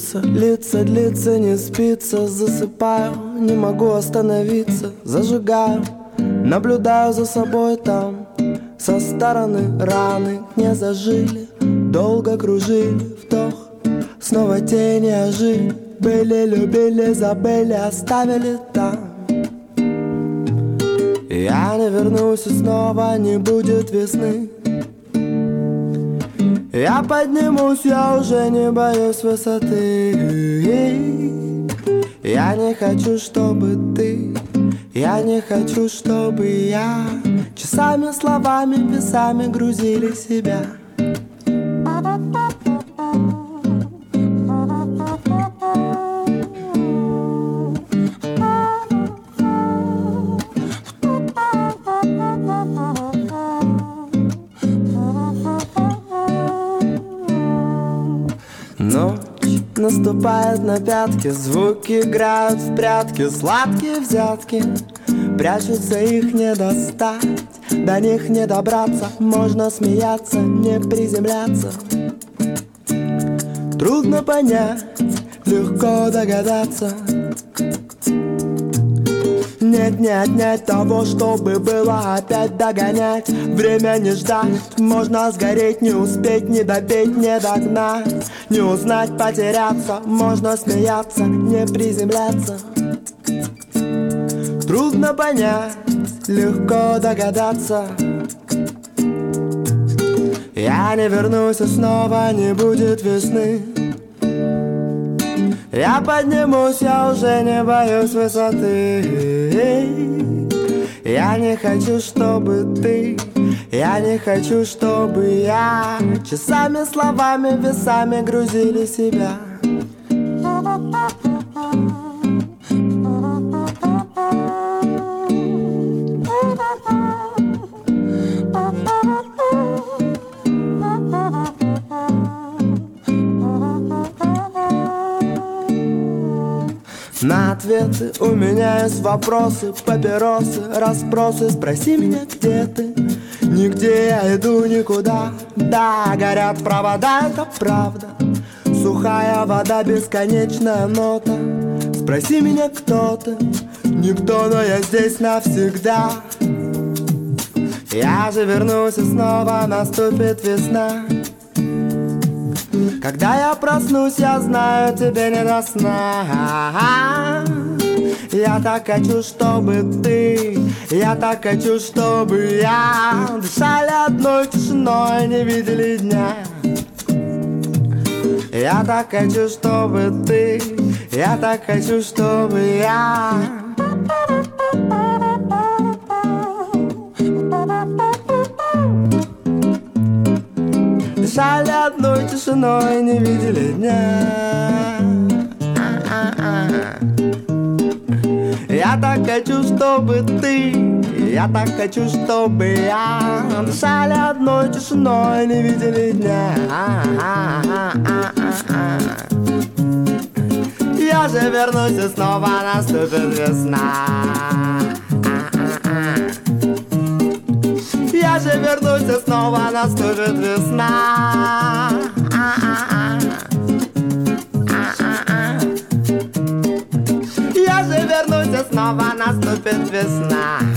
длится, длится, не спится. Засыпаю, не могу остановиться. Зажигаю, наблюдаю за собой там. Со стороны раны не зажили. Долго кружили, вдох, снова тени ожили. Были, любили, забыли, оставили там. Я не вернусь, и снова не будет весны. Я поднимусь, я уже не боюсь высоты. Я не хочу, чтобы ты, я не хочу, чтобы я часами, словами, весами грузили себя. Ночь наступает на пятки, звуки играют в прятки, сладкие взятки. Прячутся, их не достать, до них не добраться. Можно смеяться, не приземляться. Трудно понять, легко догадаться. Нет, не отнять того, чтобы было опять догонять. Время не ждать, можно сгореть, не успеть, не допеть, не догнать. Не узнать, потеряться, можно смеяться, не приземляться. Трудно понять, легко догадаться. Я не вернусь, и снова не будет весны. Я поднимусь, я уже не боюсь высоты. Я не хочу, чтобы ты, я не хочу, чтобы я часами, словами, весами грузили себя. На ответы у меня есть вопросы, папиросы, расспросы. Спроси меня, где ты? Нигде я иду никуда. Да, горят провода, это правда. Сухая вода, бесконечная нота. Спроси меня, кто ты? Никто, но я здесь навсегда. Я же вернусь, и снова наступит весна. Когда я проснусь, я знаю, тебе не до сна. Я так хочу, чтобы ты, я так хочу, чтобы я дышали одной тишиной, не видели дня. Я так хочу, чтобы ты, я так хочу, чтобы я дышали одной тишиной, не видели дня. Я так хочу, чтобы ты, я так хочу, чтобы я дышали одной тишиной, не видели дня. Я же вернусь, и снова наступит весна. Я же вернусь, и снова наступит весна. Я же вернусь, и снова наступит весна.